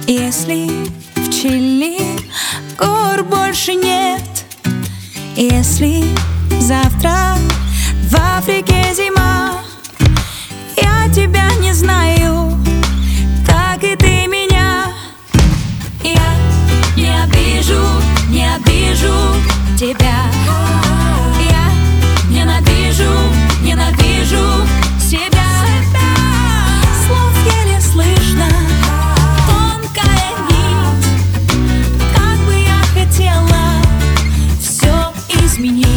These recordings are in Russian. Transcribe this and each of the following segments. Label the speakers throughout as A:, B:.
A: Если в Чили гор больше нет, если завтра в Африке зима, я тебя не знаю, как и ты меня. Я не обижу тебя. Я ненавижу себя. Слов еле слышно, тонкая нить. Как бы я хотела все изменить.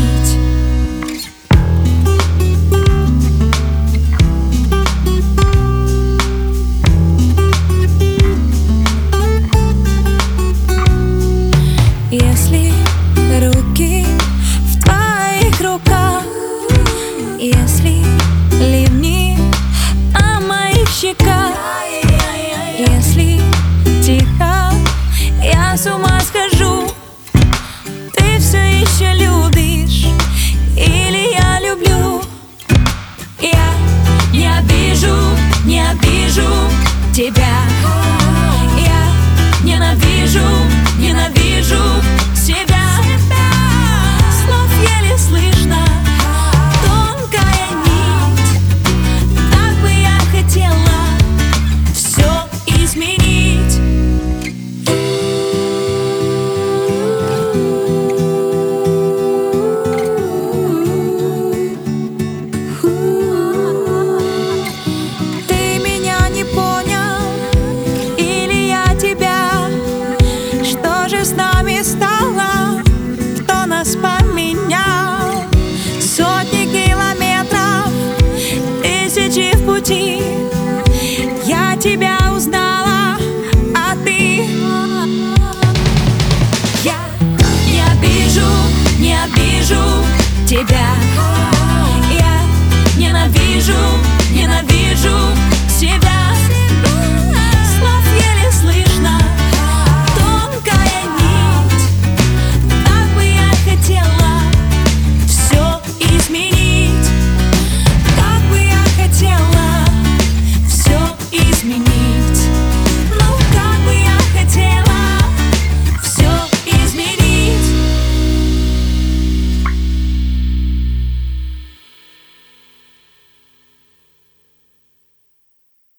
A: Если руки в твоих руках, если ливни на моих щеках, если тихо я с ума схожу, ты все еще любишь или я люблю? Я не обижу тебя. Я ненавижу